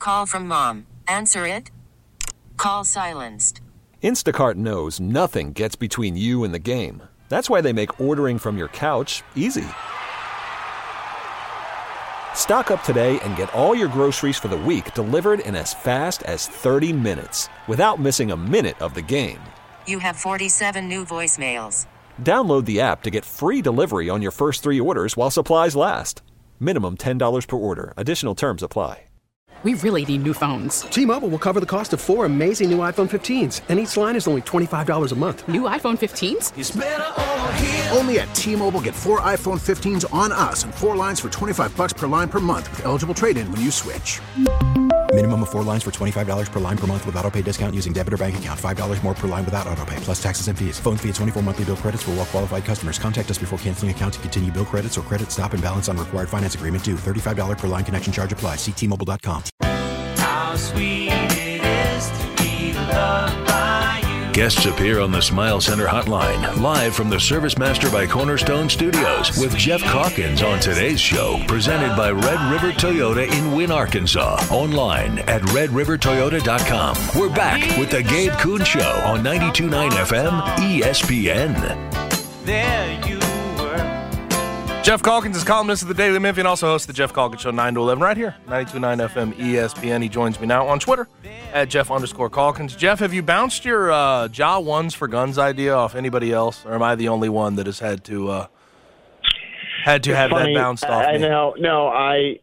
Call from mom. Answer it. Call silenced. Instacart knows nothing gets between you and the game. That's why they make ordering from your couch easy. Stock up today and get all your groceries for the week delivered in as fast as 30 minutes without missing a minute of the game. You have 47 new voicemails. Download the app to get free delivery on your first 3 orders while supplies last. Minimum $10 per order. Additional terms apply. We really need new phones. T-Mobile will cover the cost of 4 amazing new iPhone 15s, and each line is only $25 a month. New iPhone 15s? It's better over here. Only at T-Mobile, get 4 iPhone 15s on us and 4 lines for $25 per line per month with eligible trade-in when you switch. Minimum of 4 lines for $25 per line per month with autopay discount using debit or bank account. $5 more per line without autopay, plus taxes and fees. Phone fee at 24 monthly bill credits for well-qualified customers. Contact us before canceling account to continue bill credits or credit stop and balance on required finance agreement due. $35 per line connection charge applies. See T-Mobile.com. How sweet it is to be loved by you. Guests appear on the Smile Center hotline, live from the Service Master by Cornerstone Studios, with Jeff Calkins on today's show, presented by Red River Toyota in Wynn, Arkansas. Online at redrivertoyota.com. We're back with the Gabe Kuhn Show on 92.9 FM ESPN. There you were. Jeff Calkins is columnist of the Daily Memphian, also hosts the Jeff Calkins Show 9 to 11 right here, 92.9 FM ESPN. He joins me now on Twitter at Jeff_Calkins. Jeff, have you bounced your Ja Ones for Guns idea off anybody else, or am I the only one that has had to have that bounced off me? I know. No, I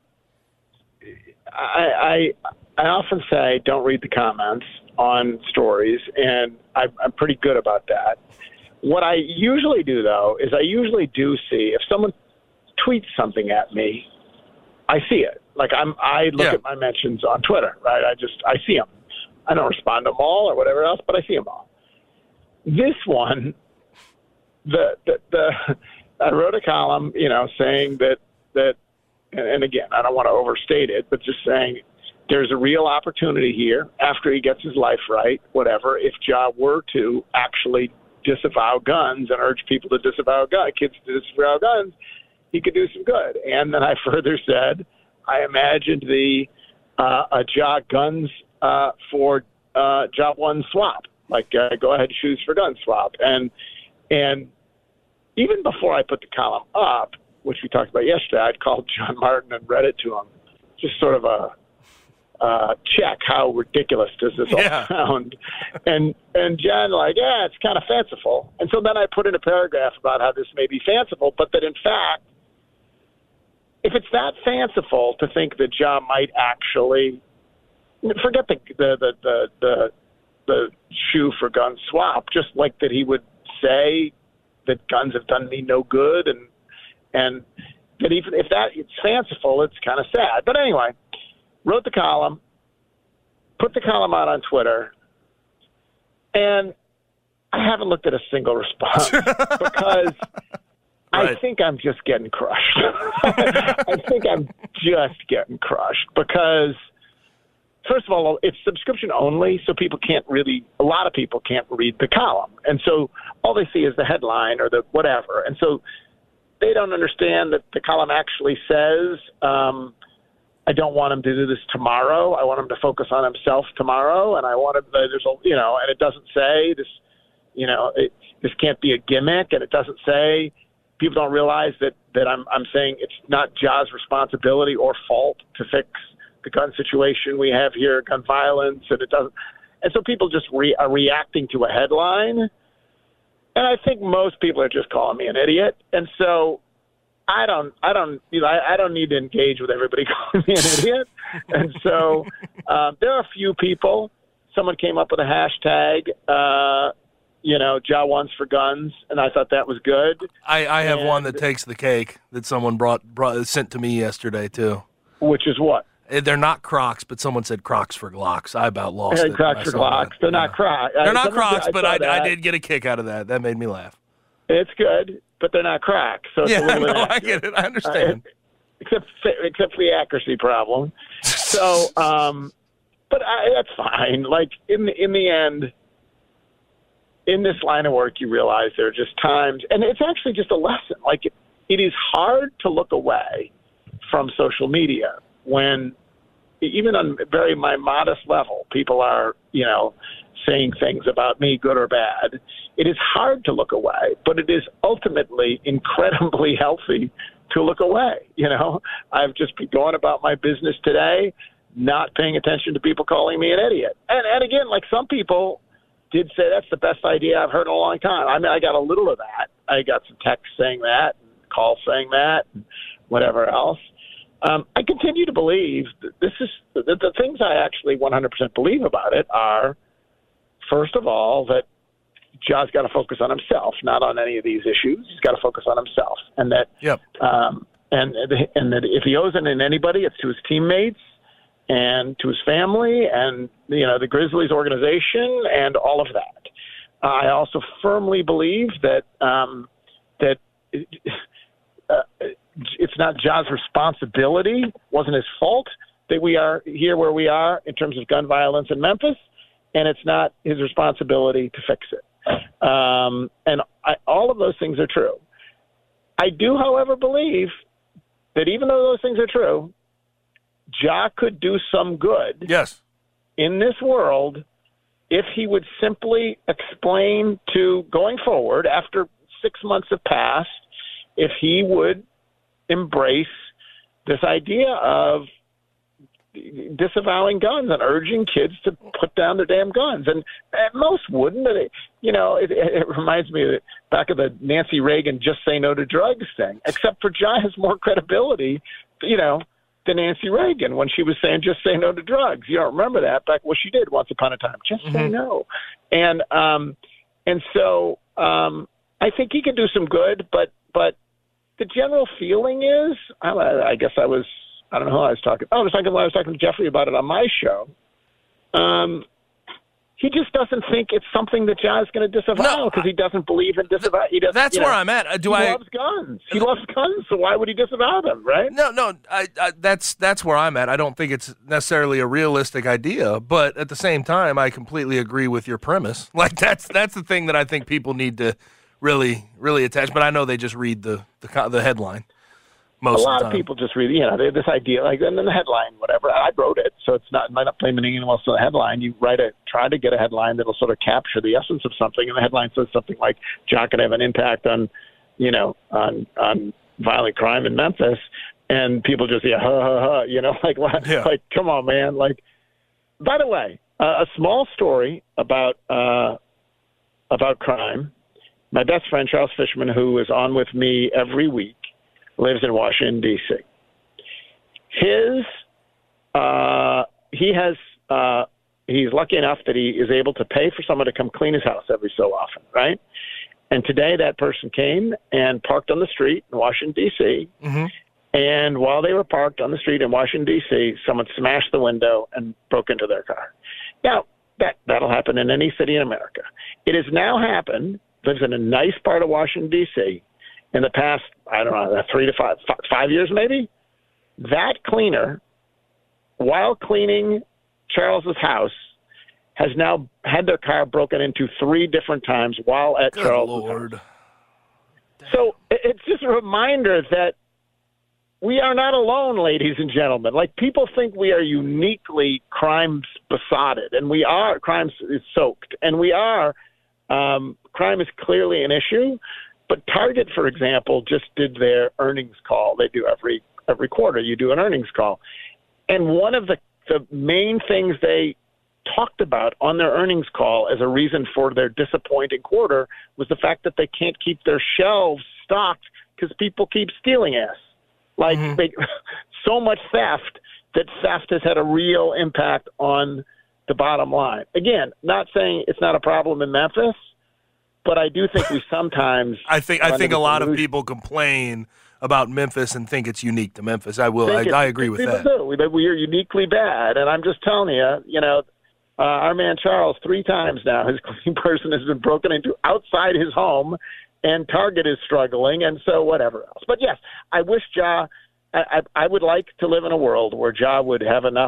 often say don't read the comments on stories, and I'm pretty good about that. What I usually do, though, is I usually do see if someone tweets something at me, I see it. Like I look at my mentions on Twitter, right? I see them. I don't respond to them all or whatever else, but I see them all. This one, I wrote a column, saying that, and again, I don't want to overstate it, but just saying there's a real opportunity here after he gets his life right, whatever, if Ja were to actually disavow guns and urge people to disavow kids to disavow guns, he could do some good. And then I further said, I imagined a Ja Guns for Ja One swap, like go ahead shoes for guns swap. And even before I put the column up, which we talked about yesterday, I'd called John Martin and read it to him, just sort of a check how ridiculous does this all sound. And John it's kind of fanciful. And so then I put in a paragraph about how this may be fanciful, but that in fact, if it's that fanciful to think that Ja might actually forget the shoe for gun swap, just like that he would say that guns have done me no good, and that even if that it's fanciful, it's kind of sad. But anyway, wrote the column, put the column out on Twitter, and I haven't looked at a single response because I think I'm just getting crushed. I think I'm just getting crushed because, first of all, it's subscription only, so a lot of people can't read the column. And so all they see is the headline or the whatever. And so they don't understand that the column actually says, I don't want him to do this tomorrow. I want him to focus on himself tomorrow. And I want him, and it doesn't say this, this can't be a gimmick. And it doesn't say, people don't realize that I'm saying it's not Ja's responsibility or fault to fix the gun situation we have here, gun violence, and it doesn't. And so people just are reacting to a headline, and I think most people are just calling me an idiot. And so I don't need to engage with everybody calling me an idiot. And so there are a few people. Someone came up with a hashtag. Ja Ones for Guns, and I thought that was good. I have one that takes the cake that someone sent to me yesterday too. Which is what? They're not Crocs, but someone said Crocs for Glocks. I about lost it. Crocs for Glocks. They're not Crocs. They're not Crocs, but I did get a kick out of that. That made me laugh. It's good, but they're not Crocs. So it's a little bit I get it. I understand. Except for the accuracy problem. So, but that's fine. Like in the end, in this line of work, you realize there are just times, and it's actually just a lesson. Like it is hard to look away from social media when even on my modest level, people are, saying things about me, good or bad. It is hard to look away, but it is ultimately incredibly healthy to look away. I've just been going about my business today, not paying attention to people calling me an idiot. And again, like some people did say that's the best idea I've heard in a long time. I mean, I got a little of that. I got some texts saying that, and calls saying that, and whatever else. I continue to believe that this is the things I actually 100% believe about it are, first of all, that Ja's got to focus on himself, not on any of these issues. He's got to focus on himself, and that, and that if he owes it in anybody, it's to his teammates and to his family, and the Grizzlies organization, and all of that. I also firmly believe that it's not Ja's responsibility, wasn't his fault that we are here where we are in terms of gun violence in Memphis, and it's not his responsibility to fix it. All of those things are true. I do, however, believe that even though those things are true, Ja could do some good in this world if he would simply explain to, going forward, after 6 months have passed, if he would embrace this idea of disavowing guns and urging kids to put down their damn guns. And most wouldn't. It reminds me back of the Nancy Reagan just say no to drugs thing, except for Ja has more credibility, than Nancy Reagan when she was saying just say no to drugs. You don't remember that back what she did once upon a time. Just say no. And so I think he can do some good, but the general feeling is, I guess I don't know who I was talking. I was talking to Jeffrey about it on my show. He just doesn't think it's something that Ja is going to disavow because he doesn't believe in disavow. He doesn't. That's where I'm at. He loves guns. He loves guns, so why would he disavow them, right? No. That's where I'm at. I don't think it's necessarily a realistic idea, but at the same time, I completely agree with your premise. Like that's the thing that I think people need to really, really attach. But I know they just read the headline. A lot of people just read, this idea, and then the headline, whatever. I wrote it, so I'm not blaming anyone else on the headline. You try to get a headline that'll sort of capture the essence of something, and the headline says something like, "Ja can have an impact on violent crime in Memphis," and people just like come on, man. Like, by the way, a small story about crime. My best friend Charles Fishman, who is on with me every week, lives in Washington, D.C. He's lucky enough that he is able to pay for someone to come clean his house every so often, right? And today that person came and parked on the street in Washington, D.C., and while they were parked on the street in Washington, D.C., someone smashed the window and broke into their car. Now, that'll happen in any city in America. It has now happened, lives in a nice part of Washington, D.C., in the past, I don't know, 3 to 5 years maybe, that cleaner, while cleaning Charles's house, has now had their car broken into 3 different times while at Charles's house. So it's just a reminder that we are not alone, ladies and gentlemen. Like, people think we are uniquely crime-besotted, and we are. Crime is soaked, and we are. Crime is clearly an issue. But Target, for example, just did their earnings call. They do every quarter. You do an earnings call. And one of the main things they talked about on their earnings call as a reason for their disappointing quarter was the fact that they can't keep their shelves stocked because people keep stealing ass. Like, so much theft that theft has had a real impact on the bottom line. Again, not saying it's not a problem in Memphis, but I do think we sometimes. I think a lot of people complain about Memphis and think it's unique to Memphis. I agree with that. We are uniquely bad, and I'm just telling you, our man Charles 3 times now, his cleaning person has been broken into outside his home, and Target is struggling, and so whatever else. But yes, I wish Ja. I would like to live in a world where Ja would have enough,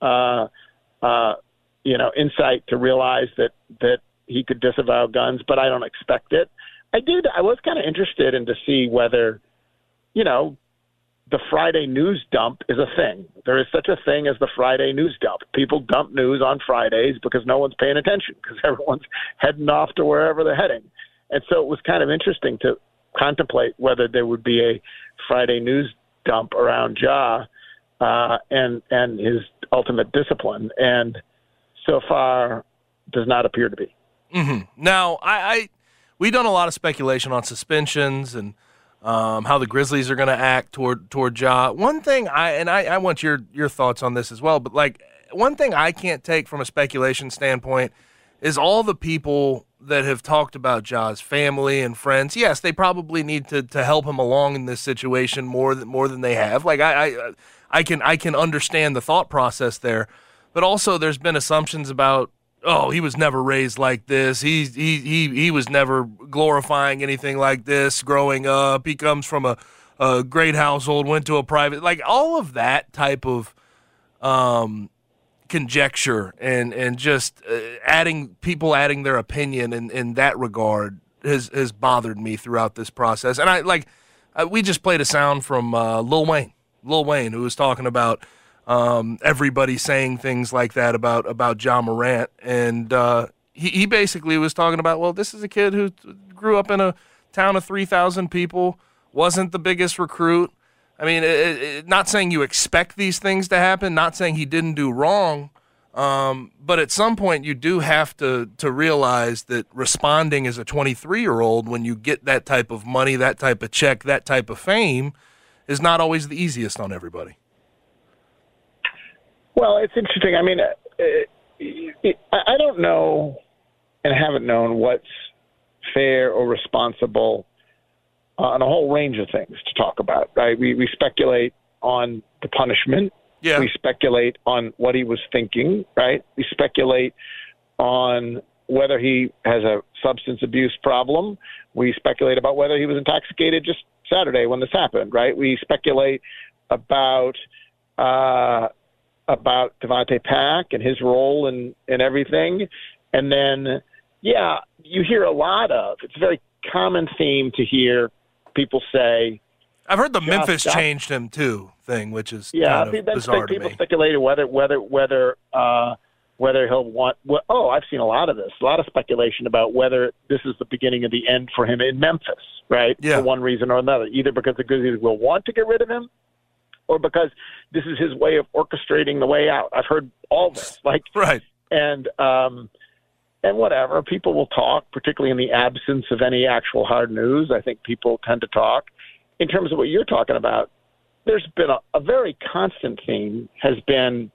insight to realize that he could disavow guns, but I don't expect it. I was kind of interested in to see whether, the Friday news dump is a thing. There is such a thing as the Friday news dump. People dump news on Fridays because no one's paying attention, because everyone's heading off to wherever they're heading. And so it was kind of interesting to contemplate whether there would be a Friday news dump around Ja and his ultimate discipline. And so far does not appear to be. Mm-hmm. Now, we've done a lot of speculation on suspensions and how the Grizzlies are going to act toward Ja. One thing I want your thoughts on this as well, but like one thing I can't take from a speculation standpoint is all the people that have talked about Ja's family and friends. Yes, they probably need to help him along in this situation more than they have. Like I can understand the thought process there, but also there's been assumptions about, oh, he was never raised like this. He was never glorifying anything like this growing up. He comes from a great household, went to a private, like all of that type of conjecture and just adding their opinion in that regard has bothered me throughout this process. And we just played a sound from Lil Wayne, who was talking about everybody saying things like that about Ja Morant. And he basically was talking about, well, this is a kid who grew up in a town of 3,000 people, wasn't the biggest recruit. I mean, not saying you expect these things to happen, not saying he didn't do wrong, but at some point you do have to realize that responding as a 23-year-old when you get that type of money, that type of check, that type of fame is not always the easiest on everybody. Well, it's interesting. I mean, I don't know and haven't known what's fair or responsible on a whole range of things to talk about. Right? We speculate on the punishment. Yeah. We speculate on what he was thinking. Right? We speculate on whether he has a substance abuse problem. We speculate about whether he was intoxicated just Saturday when this happened. Right? We speculate about Devontae Pack and his role in everything. And then, you hear a lot of, it's a very common theme to hear people say, I've heard the Memphis changed him too thing, which is kind of bizarre to me. People speculated whether he'll want, I've seen a lot of this, a lot of speculation about whether this is the beginning of the end for him in Memphis, right? Yeah. For one reason or another, either because the Grizzlies will want to get rid of him, or because this is his way of orchestrating the way out. I've heard all this, right, and whatever. People will talk, particularly in the absence of any actual hard news. I think people tend to talk. In terms of what you're talking about, there's been a very constant theme has been,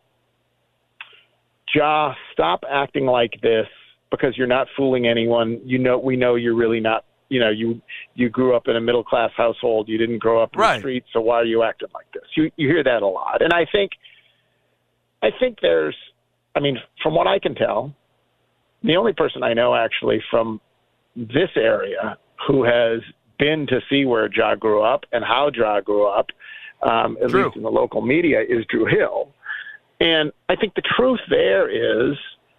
Ja, stop acting like this because you're not fooling anyone. We know you're really not. You grew up in a middle-class household. You didn't grow up in the streets, so why are you acting like this? You hear that a lot. And I think there's, from what I can tell, the only person I know actually from this area who has been to see where Ja grew up and how Ja grew up, at least in the local media, is Drew Hill. And I think the truth there is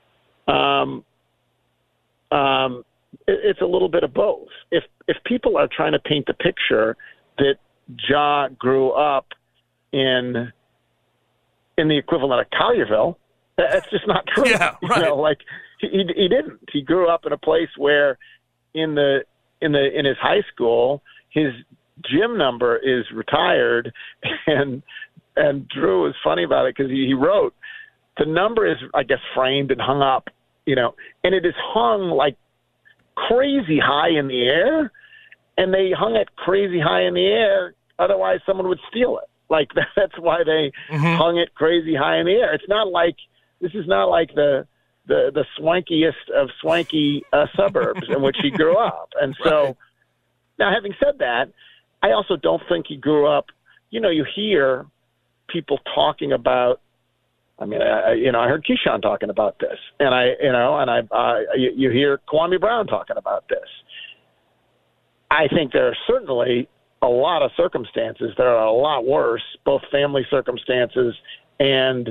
it's a little bit of both. If people are trying to paint the picture that Ja grew up in the equivalent of Collierville, that's just not true. Yeah, right. He didn't. He grew up in a place where in his high school his gym number is retired, and Drew is funny about it because he wrote the number is, I guess, framed and hung up, and it is hung like crazy high in the air, and they hung it crazy high in the air, otherwise someone would steal it. Like that's why they hung it crazy high in the air. This is not like the swankiest of swanky suburbs in which he grew up. And so now, having said that, I also don't think he grew up, you hear people talking about, I heard Keyshawn talking about this, and you hear Kwame Brown talking about this. I think there are certainly a lot of circumstances that are a lot worse, both family circumstances and,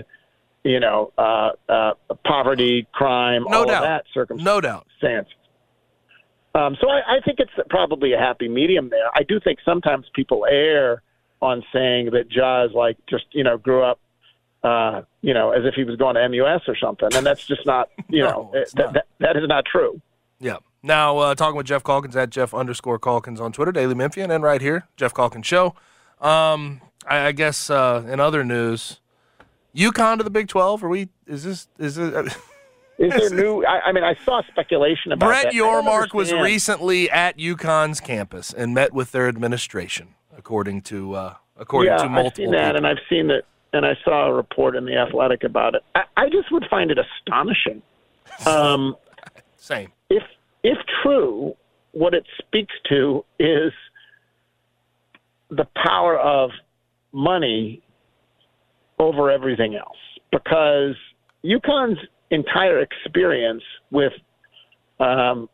poverty, crime, all of that circumstance. No doubt. So I think it's probably a happy medium there. I do think sometimes people err on saying that Ja is like just, grew up, as if he was going to MUS or something. And that's just not, that is not true. Yeah. Now, talking with Jeff Calkins at Jeff_Calkins on Twitter, Daily Memphian, and right here, Jeff Calkins Show. I guess in other news, UConn to the Big 12. Is there new? I saw speculation about Brett that. Yormark was recently at UConn's campus and met with their administration, according to multiple I've seen that, people. and I've seen that, and I saw a report in The Athletic about it. I just would find it astonishing. Same. If true, what it speaks to is the power of money over everything else, because UConn's entire experience with, last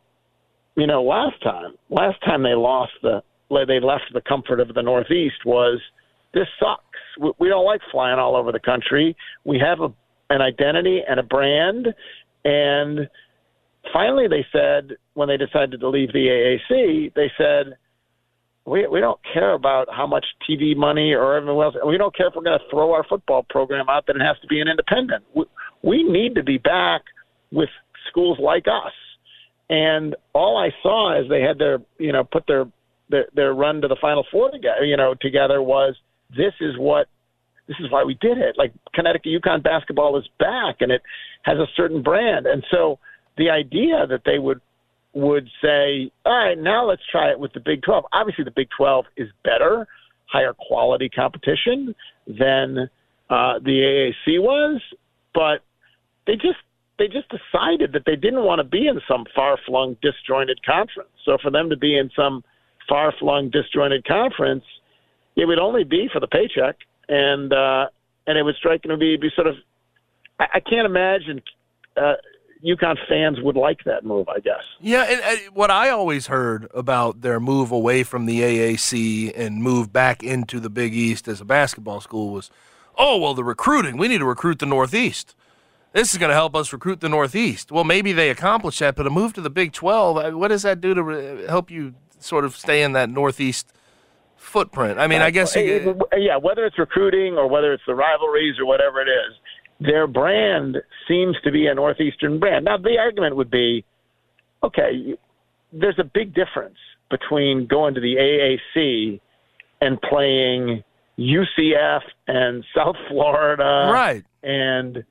time they left the comfort of the Northeast was, this sucks. We don't like flying all over the country. We have an identity and a brand. And finally they said, when they decided to leave the AAC, they said, we don't care about how much TV money or everyone else. We don't care if we're going to throw our football program out, that it has to be an independent. We need to be back with schools like us. And all I saw as they had put their run to the Final Four together was, this is why we did it. Like, Connecticut UConn basketball is back, and it has a certain brand. And so the idea that they would say, all right, now let's try it with the Big 12. Obviously, the Big 12 is better, higher quality competition than the AAC was, but they just decided that they didn't want to be in some far-flung, disjointed conference. So for them to be in some far-flung, disjointed conference, it would only be for the paycheck, and it would strike me to be sort of. I can't imagine UConn fans would like that move, I guess. Yeah, and what I always heard about their move away from the AAC and move back into the Big East as a basketball school was, the recruiting. We need to recruit the Northeast. This is going to help us recruit the Northeast. Well, maybe they accomplished that, but a move to the Big 12, what does that do to help you sort of stay in that Northeast footprint? I mean, I guess whether it's recruiting or whether it's the rivalries or whatever it is, their brand seems to be a Northeastern brand. Now, the argument would be, okay, there's a big difference between going to the AAC and playing UCF and South Florida, right, and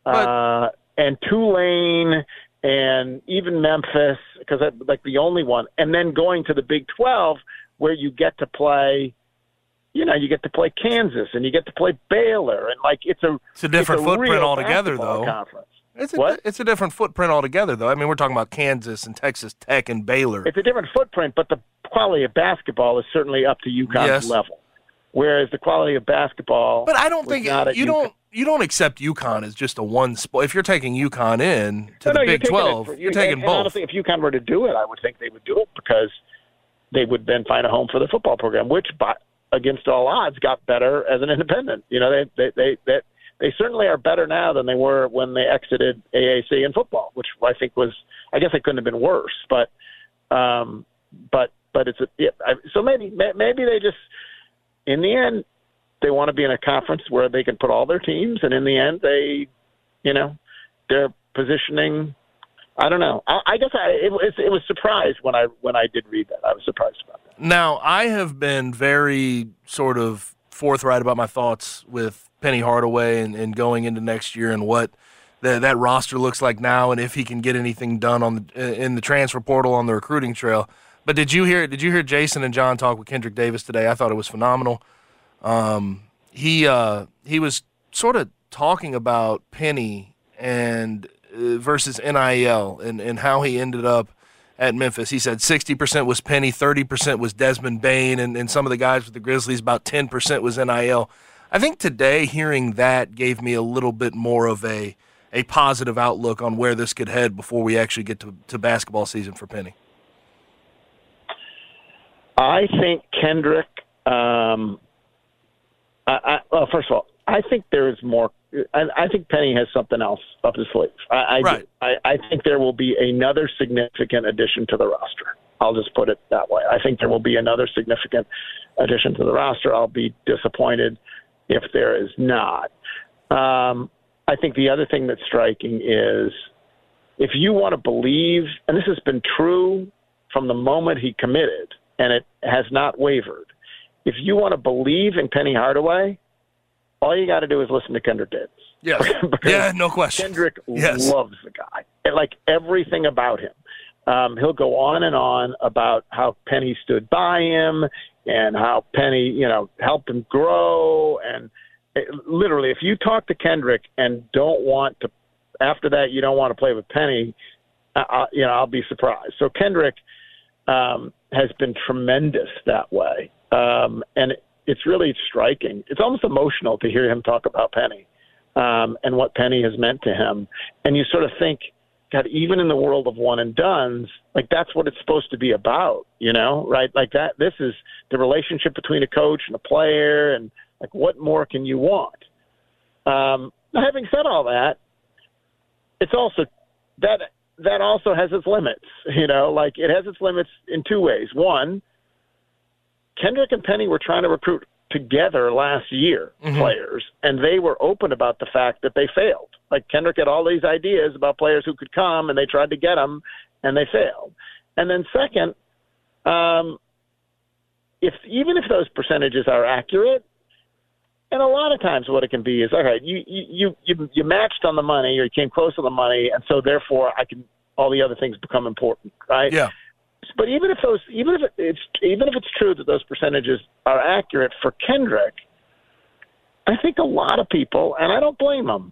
Tulane and even Memphis, because that's like the only one, and then going to the Big 12 where you get to play, you get to play Kansas and you get to play Baylor, and it's a different footprint altogether, though. Conference. It's a different footprint altogether, though. I mean, we're talking about Kansas and Texas Tech and Baylor. It's a different footprint, but the quality of basketball is certainly up to UConn's level. Whereas the quality of basketball, but I don't think you don't accept UConn as just a one spot. If you're taking UConn in to the Big 12, you're taking both. Honestly, if UConn were to do it, I would think they would do it because they would then find a home for the football program, which, against all odds, got better as an independent. They certainly are better now than they were when they exited AAC in football, which I think was, I guess it couldn't have been worse, but it's so maybe they just, in the end, they want to be in a conference where they can put all their teams, and in the end, they're positioning. I don't know. I guess it was surprised when I did read that. I was surprised about that. Now, I have been very sort of forthright about my thoughts with Penny Hardaway and going into next year and what that roster looks like now, and if he can get anything done in the transfer portal on the recruiting trail. But did you hear Jason and John talk with Kendrick Davis today? I thought it was phenomenal. He was sort of talking about Penny and versus NIL and how he ended up at Memphis. He said 60% was Penny, 30% was Desmond Bain, and some of the guys with the Grizzlies, about 10% was NIL. I think today hearing that gave me a little bit more of a positive outlook on where this could head before we actually get to basketball season for Penny. I think Kendrick first of all, I think there is more. I think Penny has something else up his sleeve. I think there will be another significant addition to the roster. I'll just put it that way. I think there will be another significant addition to the roster. I'll be disappointed if there is not. I think the other thing that's striking is if you want to believe, and this has been true from the moment he committed, and it has not wavered, if you want to believe in Penny Hardaway, all you got to do is listen to Kendrick Davis. Yes. Yeah, no question. Kendrick loves the guy. And like everything about him. He'll go on about how Penny stood by him and how Penny, helped him grow. And literally, if you talk to Kendrick and don't want to, after that, you don't want to play with Penny, I'll be surprised. So Kendrick has been tremendous that way. And it's really striking. It's almost emotional to hear him talk about Penny and what Penny has meant to him. And you sort of think, God, even in the world of one and dones, like that's what it's supposed to be about, right? Like that, this is the relationship between a coach and a player, and like what more can you want? Having said all that, it's also that also has its limits, like it has its limits in two ways. One, Kendrick and Penny were trying to recruit together last year, players, and they were open about the fact that they failed. Like Kendrick had all these ideas about players who could come, and they tried to get them, and they failed. And then second, even if those percentages are accurate, and a lot of times what it can be is, all right, you matched on the money, or you came close to the money, and so therefore all the other things become important, right? Yeah. But even if it's true that those percentages are accurate for Kendrick, I think a lot of people, and I don't blame them,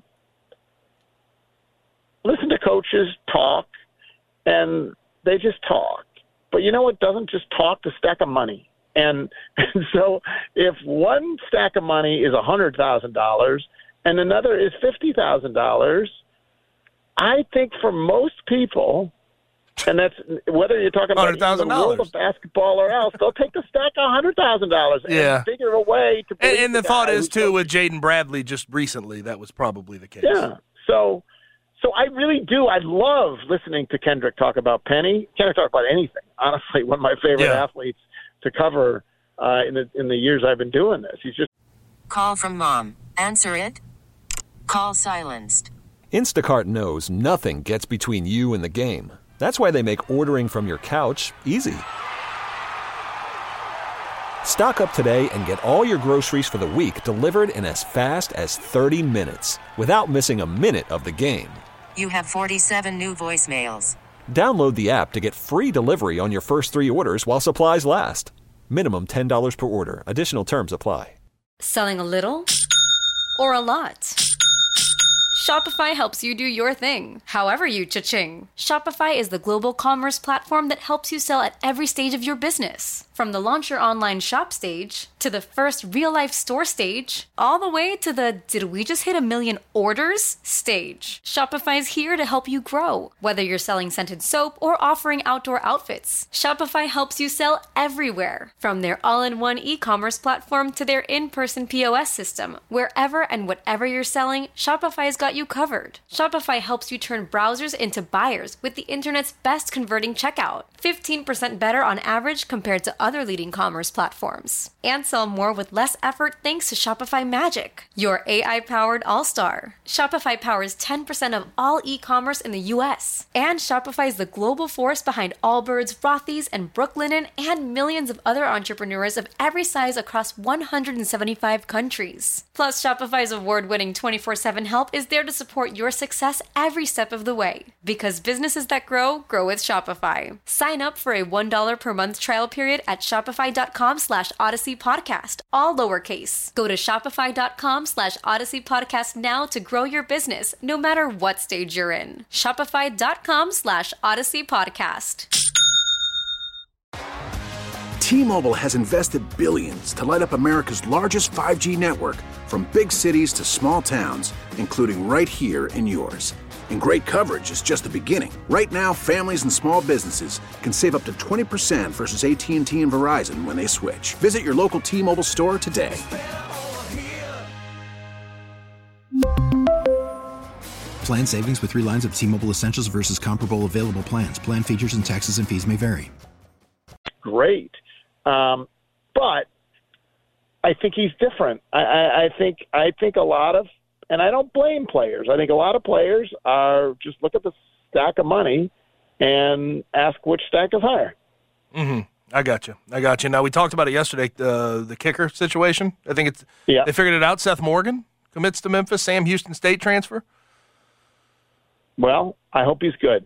listen to coaches talk, and they just talk. But you know what doesn't just talk? The stack of money. And so if one stack of money is $100,000 and another is $50,000, I think for most people, and that's whether you're talking about the world of basketball or else, they'll take the stack of $100,000 and figure a way to. And the thought is too with Jaden Bradley just recently, that was probably the case. Yeah. So I really do. I love listening to Kendrick talk about Penny. Kendrick talk about anything. Honestly, one of my favorite athletes to cover in the years I've been doing this. He's just. Call from mom. Answer it. Call silenced. Instacart knows nothing gets between you and the game. That's why they make ordering from your couch easy. Stock up today and get all your groceries for the week delivered in as fast as 30 minutes without missing a minute of the game. You have 47 new voicemails. Download the app to get free delivery on your first 3 orders while supplies last. Minimum $10 per order. Additional terms apply. Selling a little or a lot? Shopify helps you do your thing, however you cha-ching. Shopify is the global commerce platform that helps you sell at every stage of your business. From the launch your online shop stage, to the first real-life store stage, all the way to the did we just hit 1 million orders stage. Shopify's here to help you grow. Whether you're selling scented soap or offering outdoor outfits, Shopify helps you sell everywhere. From their all-in-one e-commerce platform to their in-person POS system. Wherever and whatever you're selling, Shopify's got you covered. Shopify helps you turn browsers into buyers with the internet's best converting checkout. 15% better on average compared to other leading commerce platforms. And sell more with less effort thanks to Shopify Magic, your AI-powered all-star. Shopify powers 10% of all e-commerce in the U.S. And Shopify is the global force behind Allbirds, Rothy's, and Brooklinen, and millions of other entrepreneurs of every size across 175 countries. Plus, Shopify's award-winning 24/7 help is there to support your success every step of the way. Because businesses that grow, grow with Shopify. Sign up for a $1 per month trial period at shopify.com/Odyssey Podcast, all lowercase. Go to shopify.com/Odyssey Podcast now to grow your business, no matter what stage you're in. Shopify.com/Odyssey Podcast. T-Mobile has invested billions to light up America's largest 5G network, from big cities to small towns, including right here in yours. And great coverage is just the beginning. Right now, families and small businesses can save up to 20% versus AT&T and Verizon when they switch. Visit your local T-Mobile store today. Plan savings with 3 lines of T-Mobile Essentials versus comparable available plans. Plan features and taxes and fees may vary. great. But I think he's different. I think a lot of, and I don't blame players. I think a lot of players are just look at the stack of money and ask which stack is higher. Mm-hmm. I got you. Now, we talked about it yesterday, the kicker situation. I think they figured it out. Seth Morgan commits to Memphis. Sam Houston State transfer. Well, I hope he's good.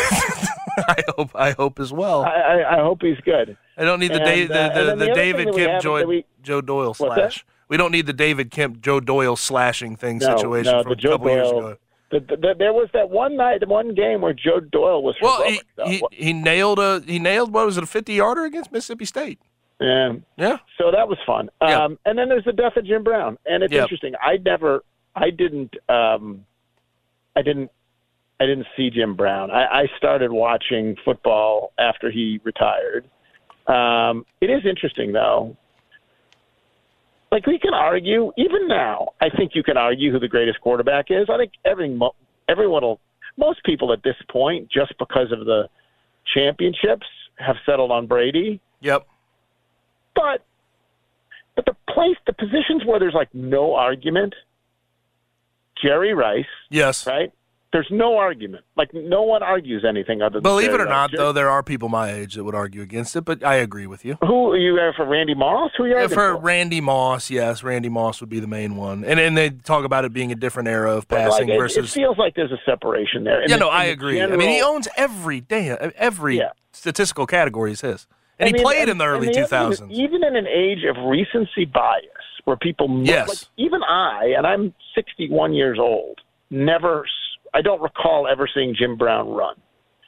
I hope as well. I hope he's good. I don't need the David Kemp Joe Doyle slash. We don't need the David Kemp Joe Doyle slashing thing situation from a couple years ago. There was that one game where Joe Doyle was he nailed what was it, a 50-yarder against Mississippi State. Yeah. So that was fun. And then there's the death of Jim Brown, and it's interesting. I didn't see Jim Brown. I started watching football after he retired. It is interesting, though. Like, we can argue, even now, I think you can argue who the greatest quarterback is. I think most people at this point, just because of the championships, have settled on Brady. Yep. But the positions where there's, like, no argument, Jerry Rice. Yes. Right? There's no argument. Like, no one argues anything other than Believe Jerry it or not, Rice. though, there are people my age that would argue against it, but I agree with you. Who are you for Randy Moss? Who are you for Randy Moss, yes. Randy Moss would be the main one. And they talk about it being a different era of passing versus... It feels like there's a separation there. I agree. I mean, he owns every statistical category is his. And he played in the early 2000s. Even in an age of recency bias, where people... Yes. Like, even and I'm 61 years old, I don't recall ever seeing Jim Brown run.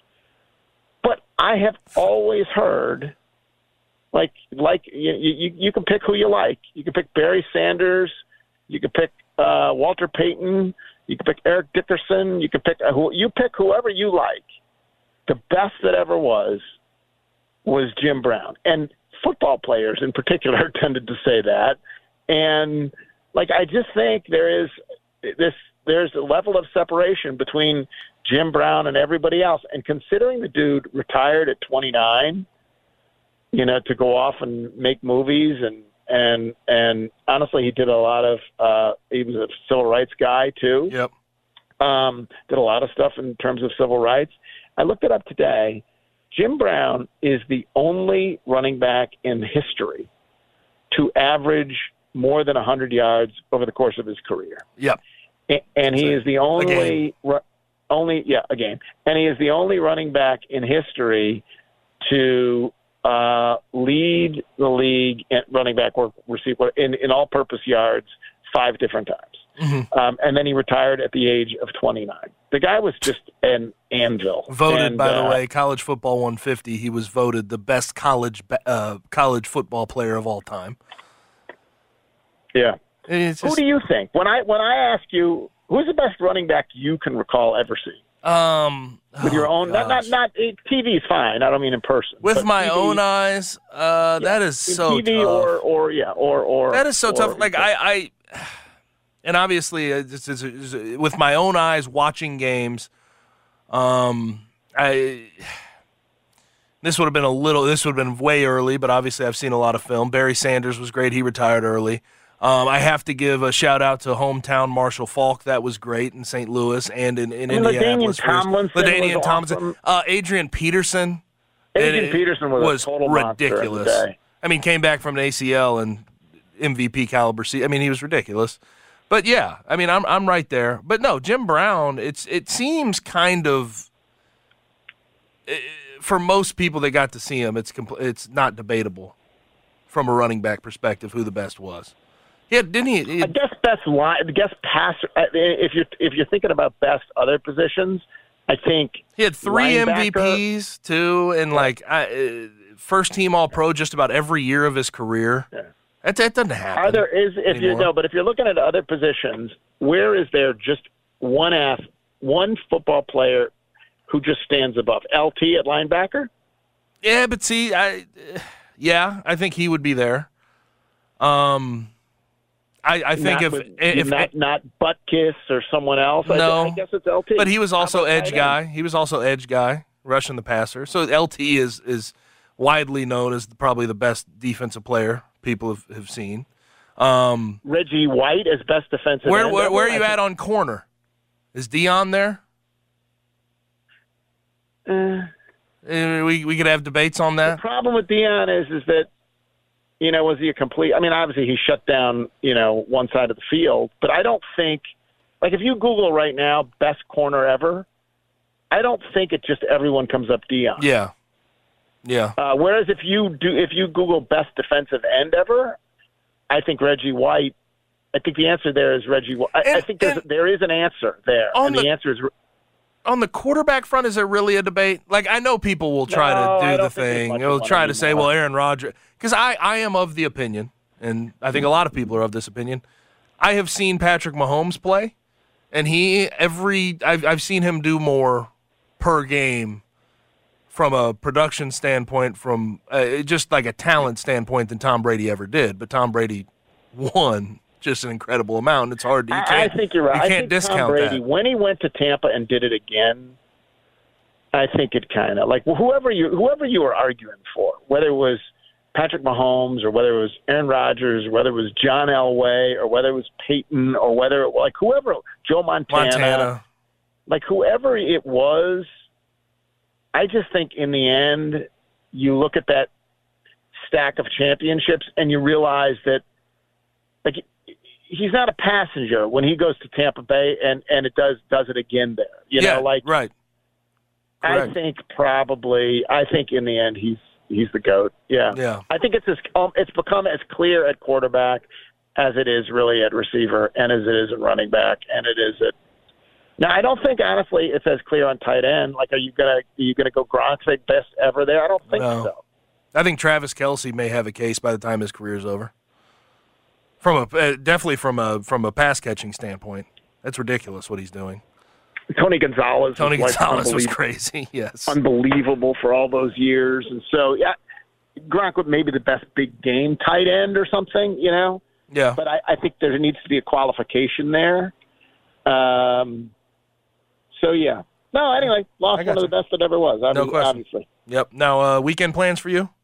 But I have always heard, like you can pick who you like. You can pick Barry Sanders. You can pick Walter Payton. You can pick Eric Dickerson. You can pick whoever you like. The best that ever was Jim Brown. And football players in particular tended to say that. And I just think there's a level of separation between Jim Brown and everybody else. And considering the dude retired at 29, to go off and make movies and honestly, he did a lot of, he was a civil rights guy too. Yep. Did a lot of stuff in terms of civil rights. I looked it up today. Jim Brown is the only running back in history to average more than 100 yards over the course of his career. Yep. And he is the only a game. And he is the only running back in history to lead the league in running back or receiver in all-purpose yards 5 different times. Mm-hmm. And then he retired at the age of 29. The guy was just an anvil. Voted, by the way, College Football 150. He was voted the best college football player of all time. Yeah. Who do you think? When I ask you, who's the best running back you can recall ever seeing? With your own, not TV's fine. I don't mean in person. With my TV, own eyes, that is so TV tough. or that is so tough. Like I and obviously, with my own eyes watching games, this would have been way early, but obviously I've seen a lot of film. Barry Sanders was great. He retired early. I have to give a shout-out to hometown Marshall Faulk. That was great in St. Louis and in Indianapolis. LaDainian Tomlinson. Adrian Peterson. Adrian Peterson was a total ridiculous. I mean, came back from an ACL and MVP caliber. I mean, he was ridiculous. But, yeah, I mean, I'm right there. But, no, Jim Brown, it seems kind of for most people that got to see him, it's not debatable from a running back perspective who the best was. Yeah, didn't he? I guess passer. If you're thinking about best other positions, I think he had 3 MVPs too, and first team All Pro just about every year of his career. Yeah. That doesn't happen. But if you're looking at other positions, where is there just one football player who just stands above LT at linebacker? Yeah, but see, I think he would be there. I think if not Butkus or someone else. No, I guess it's LT. But he was also edge guy. He was also edge guy, rushing the passer. So LT is widely known as probably the best defensive player people have seen. Reggie White as best defensive end. Where are you at on corner? Is Dion there? We could have debates on that. The problem with Dion is that, was he a complete – I mean, obviously he shut down, one side of the field. But I don't think – like if you Google right now best corner ever, I don't think it just everyone comes up Dion. Yeah. Whereas if you Google best defensive end ever, I think Reggie White – I think the answer there is Reggie White. I think there is an answer there, and the answer is – on the quarterback front, is there really a debate? Like, I know people will try to do the thing. They'll try to say, well, Aaron Rodgers. Because I am of the opinion, and I think a lot of people are of this opinion. I have seen Patrick Mahomes play, and I've seen him do more per game from a production standpoint, from just like a talent standpoint than Tom Brady ever did. But Tom Brady won just an incredible amount. It's hard. I think you're right. You can't discount Tom Brady, that. When he went to Tampa and did it again, I think it kind of like whoever you were arguing for, whether it was Patrick Mahomes or whether it was Aaron Rodgers or whether it was John Elway or whether it was Peyton or whether it was whoever, Joe Montana, like whoever it was. I just think in the end, you look at that stack of championships and you realize that, like, he's not a passenger when he goes to Tampa Bay and it does it again there. Right. I think in the end he's the GOAT. Yeah. I think it's become as clear at quarterback as it is really at receiver and as it is at running back and it is at. Now I don't think honestly it's as clear on tight end. Like, are you gonna go Gronk's best ever there? I don't think so. I think Travis Kelce may have a case by the time his career is over. Definitely from a pass catching standpoint, that's ridiculous what he's doing. Tony Gonzalez was crazy. Yes, unbelievable for all those years, and so Gronk would maybe the best big game tight end or something, Yeah, but I think there needs to be a qualification there. Anyway, lost one of the best that ever was. No question. Obviously. Yep. Now, weekend plans for you?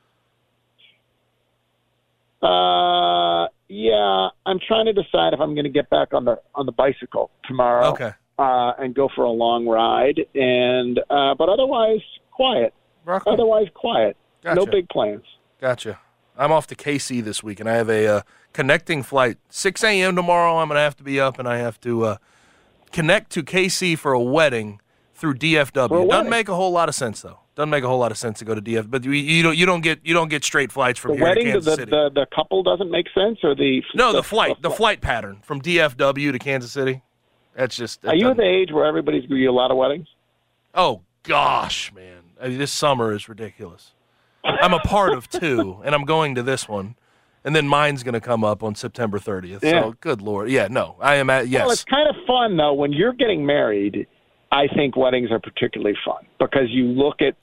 Yeah, I'm trying to decide if I'm going to get back on the bicycle tomorrow. Okay. And go for a long ride, and but otherwise quiet. Otherwise quiet. Gotcha. No big plans. Gotcha. I'm off to KC this week, and I have a connecting flight. 6 a.m. tomorrow, I'm going to have to be up, and I have to connect to KC for a wedding through DFW. Doesn't make a whole lot of sense, though. Doesn't make a whole lot of sense to go to DF, but you don't get straight flights from here to Kansas City. The couple doesn't make sense, or the flight pattern from DFW to Kansas City. That's just. Are you at the age where everybody's going to be a lot of weddings? Oh gosh, man! I mean, this summer is ridiculous. I'm a part of 2, and I'm going to this one, and then mine's going to come up on September 30th. Yeah. So, good Lord, I am at yes. Well, it's kind of fun though when you're getting married. I think weddings are particularly fun because you look at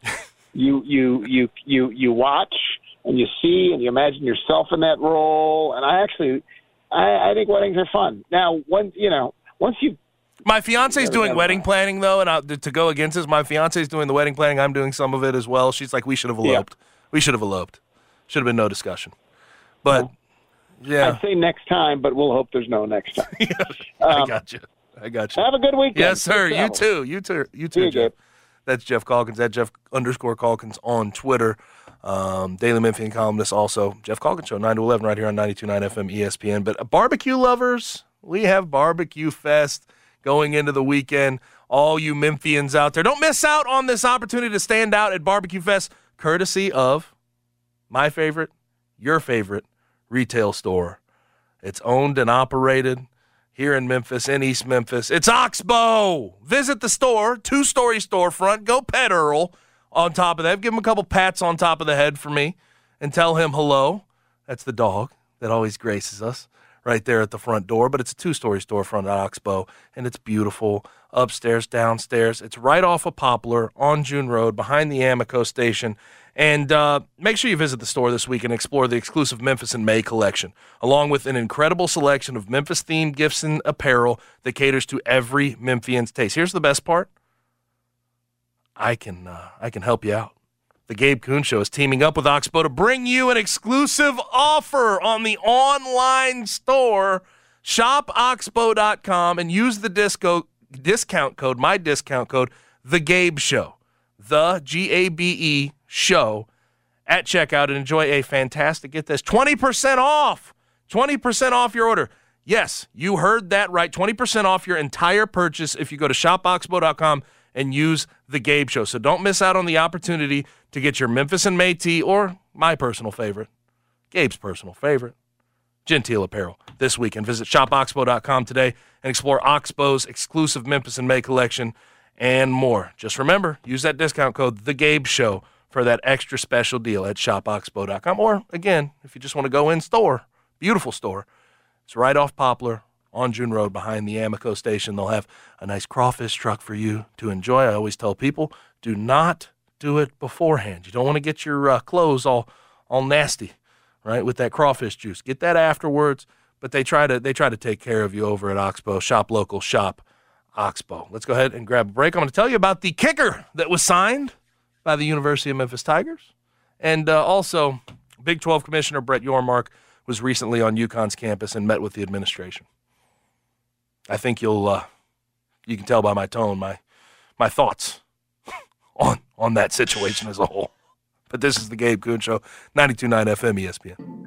you watch and you see and you imagine yourself in that role. And I think weddings are fun. Now, once you. My fiance's doing wedding planning though, and to go against this, my fiance's doing the wedding planning. I'm doing some of it as well. She's like, we should have eloped. Yeah. We should have eloped. Should have been no discussion. But I'd say next time, but we'll hope there's no next time. I got you. Have a good weekend. Yes, sir. You too, Jeff. That's Jeff Calkins. That's Jeff_Calkins on Twitter. Daily Memphian columnist also. Jeff Calkins Show, 9 to 11 right here on 92.9 FM ESPN. But barbecue lovers, we have Barbecue Fest going into the weekend. All you Memphians out there, don't miss out on this opportunity to stand out at Barbecue Fest, courtesy of my favorite, your favorite retail store. It's owned and operated here in Memphis, in East Memphis. It's Oxbow. Visit the store, 2-story storefront. Go pet Earl on top of that. Give him a couple pats on top of the head for me and tell him hello. That's the dog that always graces us right there at the front door. But it's a 2-story storefront at Oxbow, and it's beautiful. Upstairs, downstairs. It's right off of Poplar on June Road behind the Amoco station. And make sure you visit the store this week and explore the exclusive Memphis in May collection, along with an incredible selection of Memphis-themed gifts and apparel that caters to every Memphian's taste. Here's the best part. I can help you out. The Gabe Kuhn Show is teaming up with Oxbow to bring you an exclusive offer on the online store. ShopOxbow.com and use the discount code, my discount code, The Gabe Show. The Gabe Show at checkout and enjoy a fantastic, get this, 20% off. 20% off your order. Yes, you heard that right. 20% off your entire purchase if you go to ShopOxbow.com and use The Gabe Show. So don't miss out on the opportunity to get your Memphis and May tee or my personal favorite, Gabe's personal favorite, Genteel apparel this weekend. Visit ShopOxbow.com today and explore Oxbow's exclusive Memphis and May collection and more. Just remember, use that discount code, The Gabe Show, for that extra special deal at ShopOxbow.com. Or, again, if you just want to go in store, beautiful store, it's right off Poplar on June Road behind the Amoco station. They'll have a nice crawfish truck for you to enjoy. I always tell people, do not do it beforehand. You don't want to get your clothes all nasty, right, with that crawfish juice. Get that afterwards, but they try to take care of you over at Oxbow. Shop local, shop Oxbow. Let's go ahead and grab a break. I'm going to tell you about the kicker that was signed by the University of Memphis Tigers. And also, Big 12 Commissioner Brett Yormark was recently on UConn's campus and met with the administration. I think you can tell by my tone, my thoughts on that situation as a whole. But this is the Gabe Kuhn Show, 92.9 FM ESPN.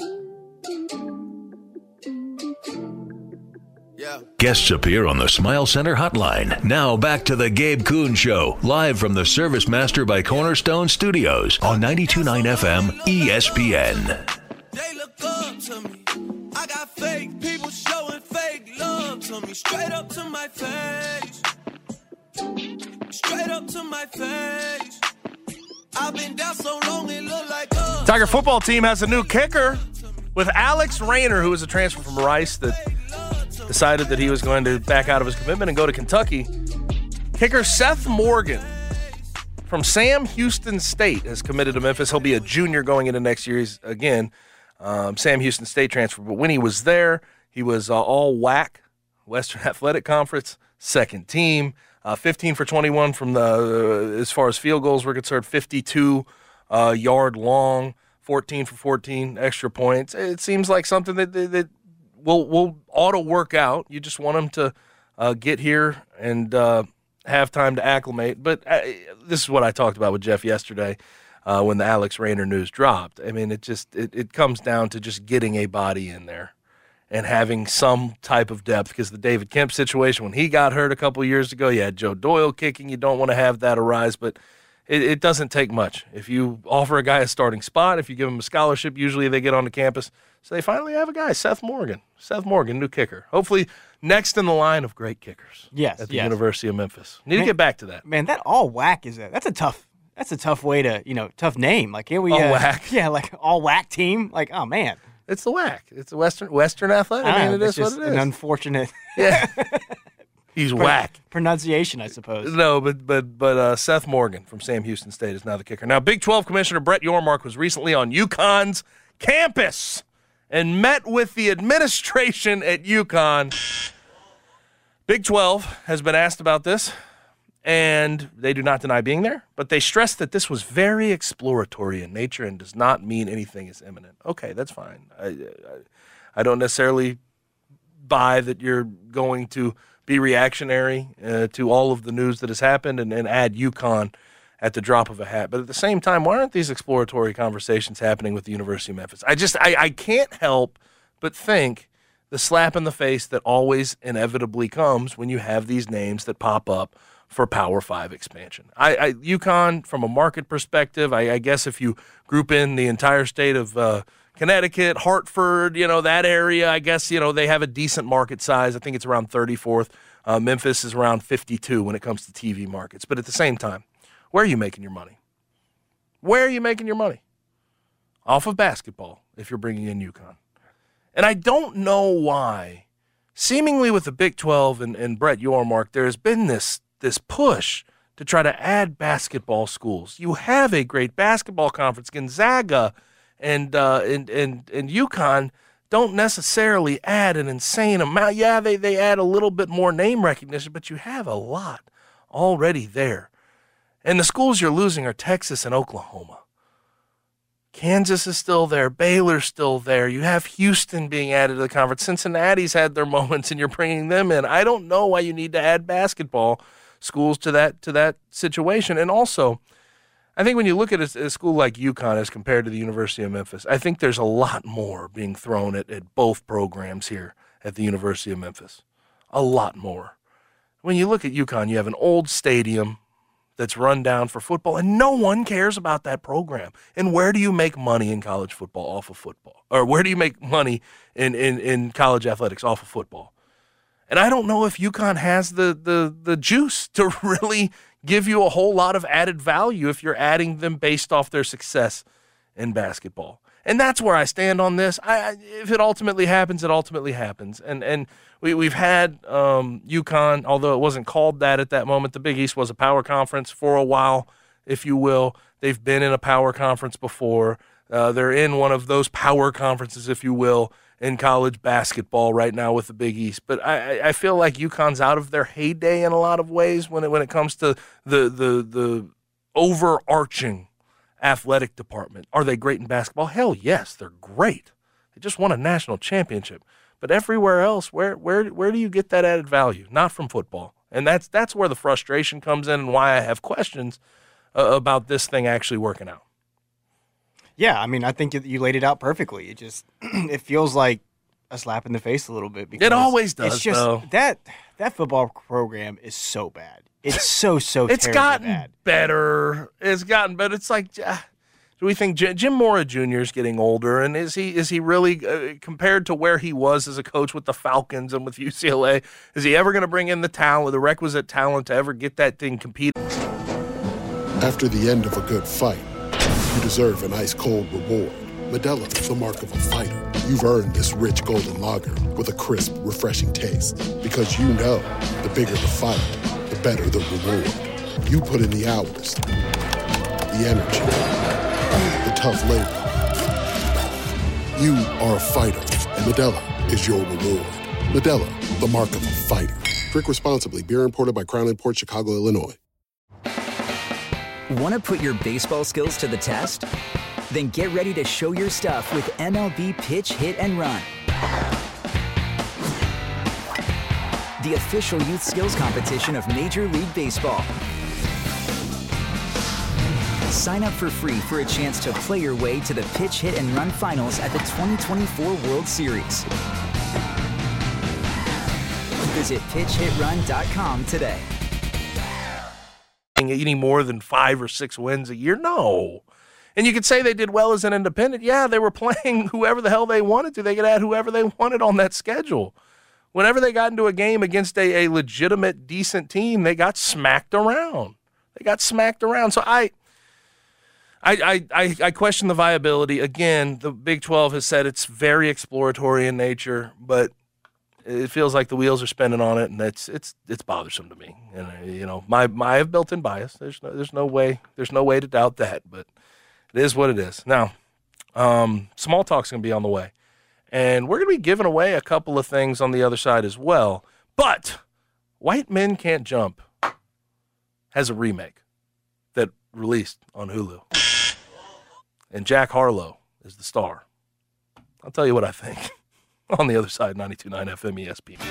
Guests appear on the Smile Center hotline. Now back to the Gabe Kuhn Show, live from the Service Master by Cornerstone Studios on 92.9 FM ESPN. They look up to me. I got fake people showing fake love to me. Straight up to my face. Straight up to my face. I've been down so long it look like Tiger football team has a new kicker with Alex Rayner, who is a transfer from Rice that decided that he was going to back out of his commitment and go to Kentucky. Kicker Seth Morgan from Sam Houston State has committed to Memphis. He'll be a junior going into next year. He's, again, Sam Houston State transfer. But when he was there, he was all WAC, Western Athletic Conference, second team. 15 for 21 from as far as field goals were concerned, 52 yard long, 14 for 14 extra points. It seems like something that will ought to work out. You just want him to get here and have time to acclimate. But this is what I talked about with Jeff yesterday when the Alex Rayner news dropped. I mean, it comes down to just getting a body in there and having some type of depth, because the David Kemp situation, when he got hurt a couple years ago, you had Joe Doyle kicking. You don't want to have that arise, but it doesn't take much. If you offer a guy a starting spot, if you give him a scholarship, usually they get onto campus. So they finally have a guy, Seth Morgan, new kicker. Hopefully next in the line of great kickers at the University of Memphis. Need to get back to that. Man, that all WAC is that's a tough way to, tough name. Like here we all WAC. Yeah, like all WAC team. Like, oh man. It's the WAC. It's the Western Athletic. I mean, it is what it is. An unfortunate He's whack. Pronunciation, I suppose. No, but Seth Morgan from Sam Houston State is now the kicker. Now, Big 12 Commissioner Brett Yormark was recently on UConn's campus and met with the administration at UConn. Big 12 has been asked about this, and they do not deny being there, but they stress that this was very exploratory in nature and does not mean anything is imminent. Okay, that's fine. I don't necessarily buy that you're going to be reactionary to all of the news that has happened and add UConn at the drop of a hat. But at the same time, why aren't these exploratory conversations happening with the University of Memphis? I can't help but think the slap in the face that always inevitably comes when you have these names that pop up for Power 5 expansion. UConn, from a market perspective, I guess if you group in the entire state of Connecticut, Hartford, that area, I guess, they have a decent market size. I think it's around 34th. Memphis is around 52 when it comes to TV markets. But at the same time, where are you making your money? Where are you making your money? Off of basketball, if you're bringing in UConn. And I don't know why, seemingly with the Big 12 and Brett Yormark, there's been this push to try to add basketball schools. You have a great basketball conference. Gonzaga and UConn don't necessarily add an insane amount. Yeah, they add a little bit more name recognition, but you have a lot already there. And the schools you're losing are Texas and Oklahoma. Kansas is still there. Baylor's still there. You have Houston being added to the conference. Cincinnati's had their moments, and you're bringing them in. I don't know why you need to add basketball schools to that situation. And also, I think when you look at a school like UConn as compared to the University of Memphis, I think there's a lot more being thrown at both programs here at the University of Memphis. A lot more. When you look at UConn, you have an old stadium that's run down for football, and no one cares about that program. And where do you make money in college football off of football? Or where do you make money in college athletics off of football? And I don't know if UConn has the juice to really give you a whole lot of added value if you're adding them based off their success in basketball. And that's where I stand on this. If it ultimately happens, it ultimately happens. And we've had UConn, although it wasn't called that at that moment. The Big East was a power conference for a while, if you will. They've been in a power conference before. They're in one of those power conferences, if you will, in college basketball right now with the Big East. But I feel like UConn's out of their heyday in a lot of ways when it comes to the overarching athletic department. Are they great in basketball? Hell yes, they're great. They just won a national championship. But everywhere else, where do you get that added value? Not from football. And that's where the frustration comes in and why I have questions about this thing actually working out. Yeah, I mean, I think you laid it out perfectly. It just it feels like a slap in the face a little bit. Because it always does, it's just, though. That football program is so bad. It's so it's gotten bad. better. It's gotten better. It's like, do we think Jim Mora Jr. is getting older, and is he really compared to where he was as a coach with the Falcons and with UCLA? Is he ever going to bring in the requisite talent to ever get that thing competing? After the end of a good fight, you deserve an ice-cold reward. Modelo is the mark of a fighter. You've earned this rich golden lager with a crisp, refreshing taste. Because you know, the bigger the fight, the better the reward. You put in the hours, the energy, the tough labor. You are a fighter, and Modelo is your reward. Modelo, the mark of a fighter. Drink responsibly. Beer imported by Crown Imports, Chicago, Illinois. Want to put your baseball skills to the test? Then get ready to show your stuff with MLB Pitch, Hit, and Run. The official youth skills competition of Major League Baseball. Sign up for free for a chance to play your way to the Pitch, Hit, and Run finals at the 2024 World Series. Visit pitchhitrun.com today. Eating more than 5 or 6 wins a year? No. And you could say they did well as an independent. Yeah, they were playing whoever the hell they wanted to. They could add whoever they wanted on that schedule. Whenever they got into a game against a legitimate, decent team, they got smacked around. So I question the viability. Again, the Big 12 has said it's very exploratory in nature, but it feels like the wheels are spinning on it, and it's bothersome to me. And I have built-in bias. There's no way to doubt that, but it is what it is. Now, small talk's going to be on the way, and we're going to be giving away a couple of things on the other side as well. But White Men Can't Jump has a remake that released on Hulu, and Jack Harlow is the star. I'll tell you what I think. On the other side, 92.9 FM ESPN.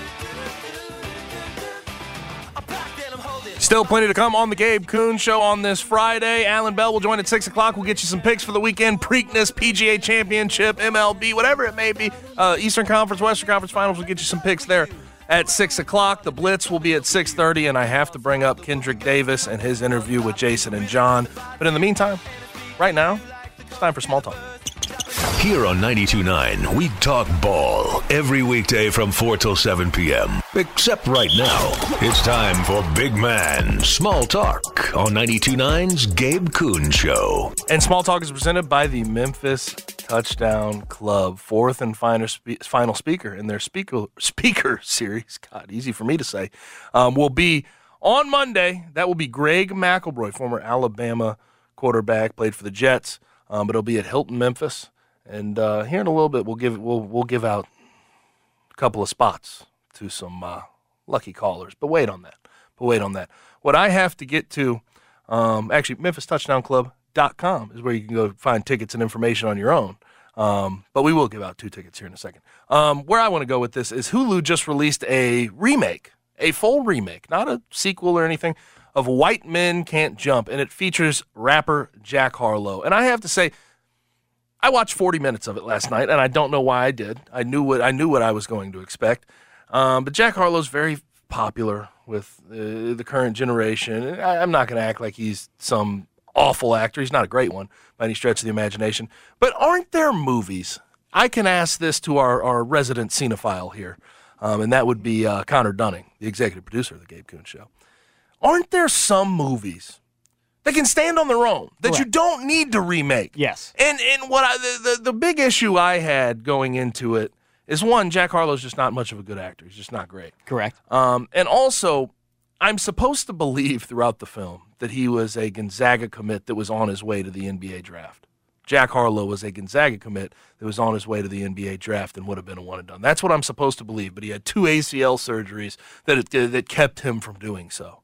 Still plenty to come on the Gabe Kuhn Show on this Friday. Alan Bell will join at 6 o'clock. We'll get you some picks for the weekend. Preakness, PGA Championship, MLB, whatever it may be. Eastern Conference, Western Conference Finals. We'll get you some picks there at 6 o'clock. The Blitz will be at 6:30, and I have to bring up Kendrick Davis and his interview with Jason and John. But in the meantime, right now, it's time for Small Talk. Here on 92.9, we talk ball every weekday from 4 till 7 p.m. Except right now, it's time for Big Man Small Talk on 92.9's Gabe Kuhn Show. And Small Talk is presented by the Memphis Touchdown Club, fourth and final speaker in their speaker series. God, easy for me to say. Will be on Monday. That will be Greg McElroy, former Alabama quarterback, played for the Jets, but it'll be at Hilton, Memphis. And here in a little bit, we'll give out a couple of spots to some lucky callers. But wait on that. What I have to get to Actually, MemphisTouchdownClub.com is where you can go find tickets and information on your own. But we will give out 2 tickets here in a second. Where I want to go with this is Hulu just released a remake, a full remake, not a sequel or anything, of White Men Can't Jump, and it features rapper Jack Harlow. And I have to say, I watched 40 minutes of it last night, and I don't know why I did. I knew what I was going to expect. But Jack Harlow's very popular with the current generation. I'm not going to act like he's some awful actor. He's not a great one by any stretch of the imagination. But aren't there movies? I can ask this to our resident cinephile here, and that would be Connor Dunning, the executive producer of The Gabe Kuhn Show. Aren't there some movies that can stand on their own, that you don't need to remake? Yes. And what the big issue I had going into it is, one, Jack Harlow's just not much of a good actor. He's just not great. Correct. And also, I'm supposed to believe throughout the film that he was a Gonzaga commit that was on his way to the NBA draft. Jack Harlow was a Gonzaga commit that was on his way to the NBA draft and would have been a one and done. That's what I'm supposed to believe, but he had 2 ACL surgeries that kept him from doing so.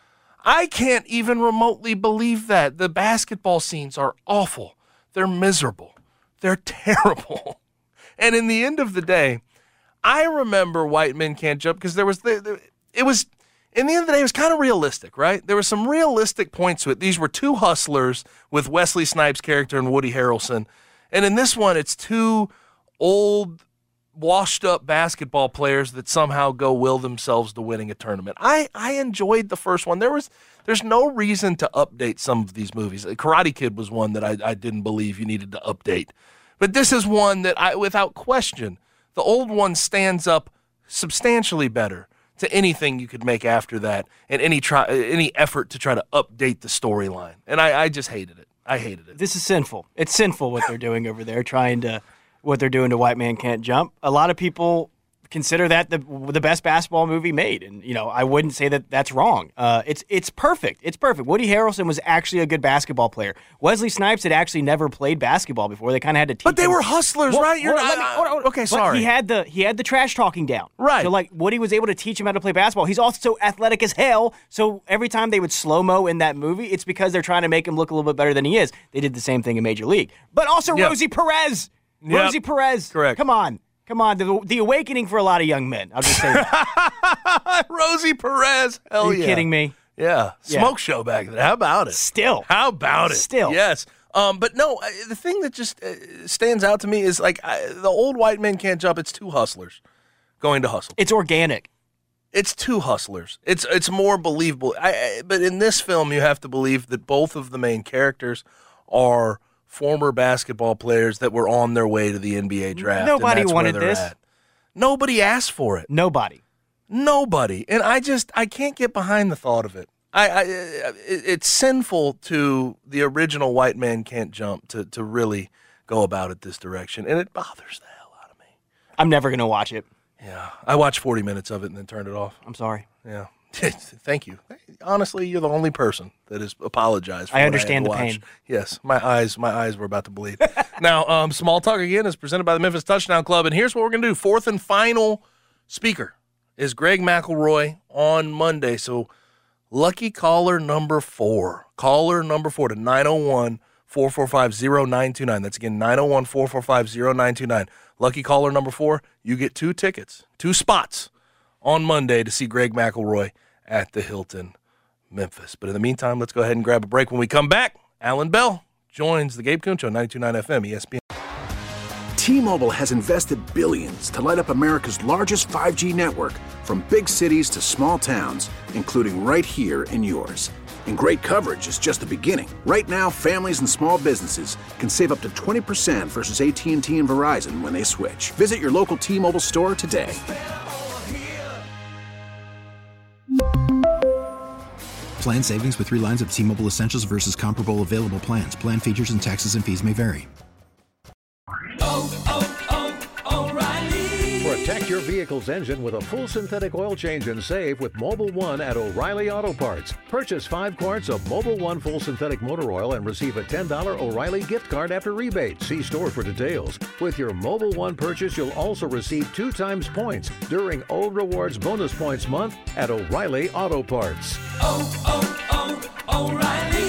I can't even remotely believe that. The basketball scenes are awful. They're miserable. They're terrible. And in the end of the day, I remember White Men Can't Jump because there was in the end of the day, it was kind of realistic, right? There were some realistic points to it. These were 2 hustlers with Wesley Snipes' character and Woody Harrelson. And in this one, it's 2 old, washed-up basketball players that somehow go will themselves to winning a tournament. I enjoyed the first one. There's no reason to update some of these movies. Karate Kid was one that I didn't believe you needed to update. But this is one that, without question, the old one stands up substantially better to anything you could make after that, and any effort to try to update the storyline. And I just hated it. I hated it. This is sinful. It's sinful what they're doing over there, what they're doing to White Man Can't Jump. A lot of people consider that the best basketball movie made, and I wouldn't say that that's wrong. It's perfect. It's perfect. Woody Harrelson was actually a good basketball player. Wesley Snipes had actually never played basketball before. They kind of had to teach But they him. were hustlers, right? Okay, sorry. But he had the trash talking down. Right. So Woody was able to teach him how to play basketball. He's also athletic as hell. So every time they would slow-mo in that movie, it's because they're trying to make him look a little bit better than he is. They did the same thing in Major League. But also Rosie Perez. Rosie Perez. Correct. Come on. The awakening for a lot of young men. I'll just say that. Rosie Perez. Hell Are you kidding me? Yeah. Smoke show back then. How about it? Still. How about it? Still. Yes. But no, the thing that just stands out to me is the old White Men Can't Jump. It's 2 hustlers going to hustle. It's organic. It's 2 hustlers. It's more believable. But in this film, you have to believe that both of the main characters are former basketball players that were on their way to the NBA draft. Nobody wanted this. Nobody asked for it. Nobody. And I can't get behind the thought of it. It's sinful to the original White Man Can't Jump to really go about it this direction, and it bothers the hell out of me. I'm never going to watch it. Yeah. I watched 40 minutes of it and then turned it off. I'm sorry. Yeah. Thank you. Honestly, you're the only person that has apologized for I what understand I the had to watch. pain. Yes, my eyes were about to bleed. Now, Small Talk again is presented by the Memphis Touchdown Club, and here's what we're going to do. 4th and final speaker is Greg McElroy on Monday. So, lucky caller number 4. Caller number 4 to 901-445-0929. That's again 901-445-0929. Lucky caller number 4, you get 2 tickets, 2 spots on Monday to see Greg McElroy at the Hilton, Memphis. But in the meantime, let's go ahead and grab a break. When we come back, Alan Bell joins the Gabe Kuhn Show, 92.9 FM, ESPN. T-Mobile has invested billions to light up America's largest 5G network, from big cities to small towns, including right here in yours. And great coverage is just the beginning. Right now, families and small businesses can save up to 20% versus AT&T and Verizon when they switch. Visit your local T-Mobile store today. Plan savings with 3 lines of T-Mobile Essentials versus comparable available plans. Plan features and taxes and fees may vary. Protect your vehicle's engine with a full synthetic oil change and save with Mobil 1 at O'Reilly Auto Parts. Purchase 5 quarts of Mobil 1 full synthetic motor oil and receive a $10 O'Reilly gift card after rebate. See store for details. With your Mobil 1 purchase, you'll also receive 2 times points during O Rewards Bonus Points Month at O'Reilly Auto Parts. O'Reilly.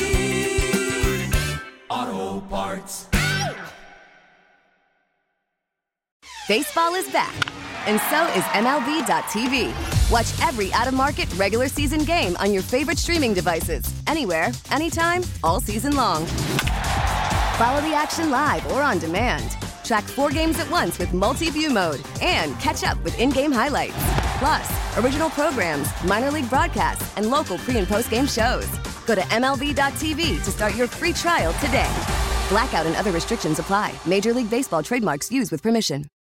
Baseball is back, and so is MLB.tv. Watch every out-of-market, regular season game on your favorite streaming devices, anywhere, anytime, all season long. Follow the action live or on demand. Track 4 games at once with multi-view mode and catch up with in-game highlights. Plus, original programs, minor league broadcasts, and local pre- and post-game shows. Go to MLB.tv to start your free trial today. Blackout and other restrictions apply. Major League Baseball trademarks used with permission.